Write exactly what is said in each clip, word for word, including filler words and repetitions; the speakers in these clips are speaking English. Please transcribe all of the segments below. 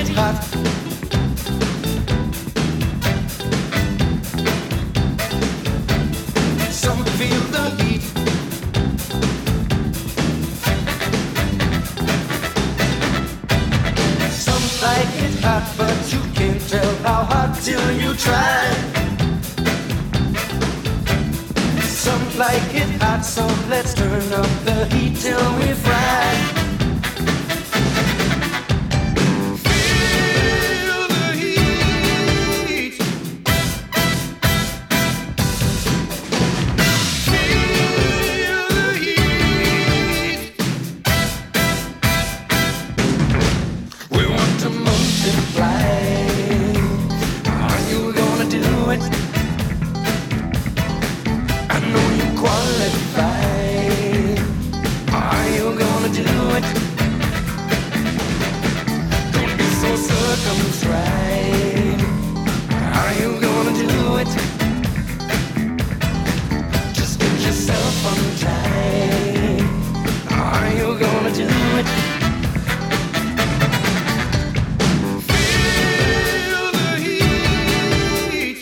hot. Some feel the heat. Some like it hot, but you can't tell how hot till you try. Some like it hot, so let's turn up the heat till we fry. Feel the heat. Feel the heat. We want to multiply. Are you gonna do it? I know you qualify. Are you gonna do it? Don't be so circumscribed. Are you gonna do it? Just get yourself untied. Are you gonna do it? Feel the heat.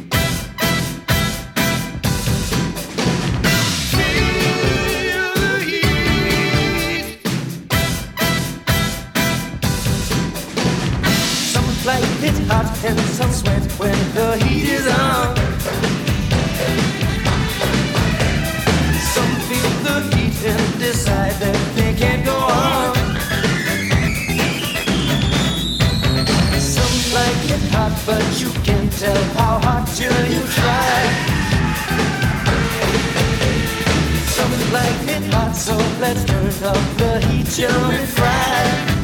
Feel the heat. Some like it hot and some sweat when the heat is on. Some feel the heat and decide that they can't go on. Some like it hot, but you can't tell how hot till you try. Some like it hot, so let's turn up the heat till we fry.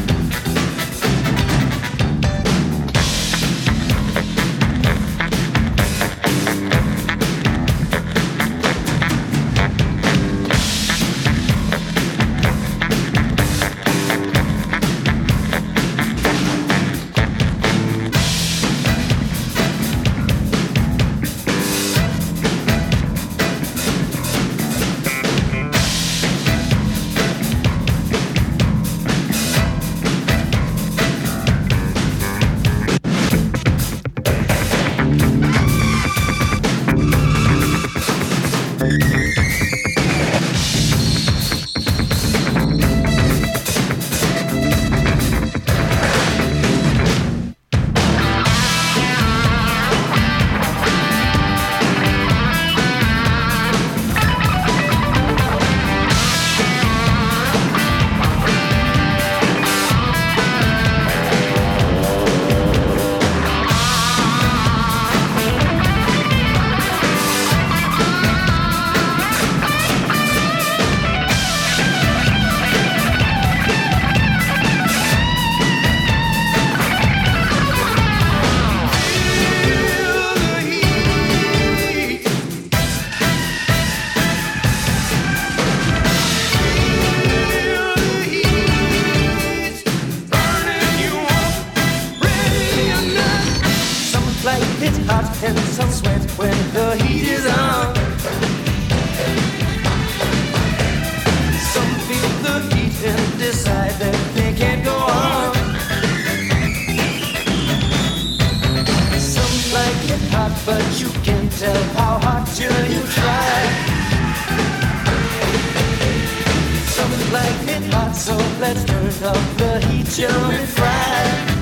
And some sweat when the heat is on. Some feel the heat and decide that they can't go on. Some like it hot, but you can't tell how hot till you try. Some like it hot, so let's turn up the heat till we fry.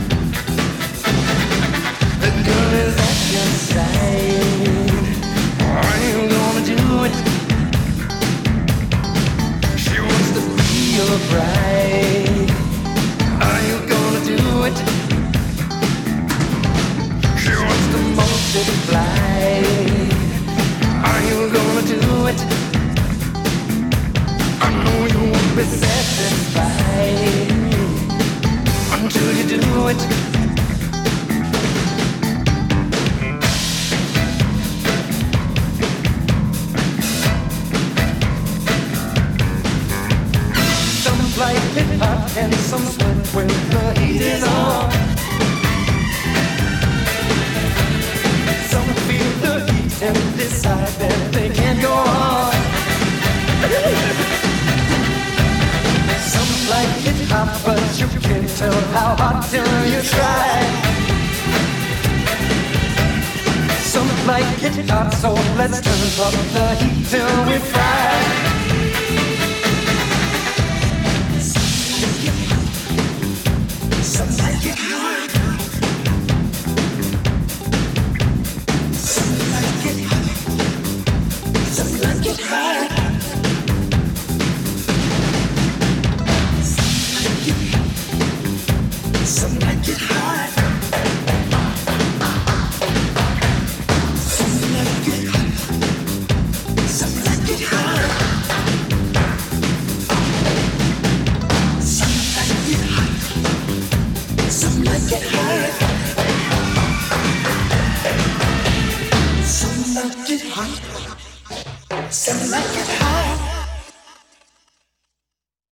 The girl is at your side. Are you gonna do it? She wants to be your bride. Are you gonna do it? She wants to multiply. Are you gonna do it? I know you won't be satisfied until you do it. Like it hot and some sweat when the heat is on. Some feel the heat and decide that they can't go on. Some like it hot, but you can't tell how how hot till you try. Some like it hot, so let's turn up the heat till we fry. Some like it hot. Some like it hot. Some like it hot. Some like it hot. Some like it hot. Some like it hot. Some like it hot. Some like it hot. Some like it hot. Some like it hot.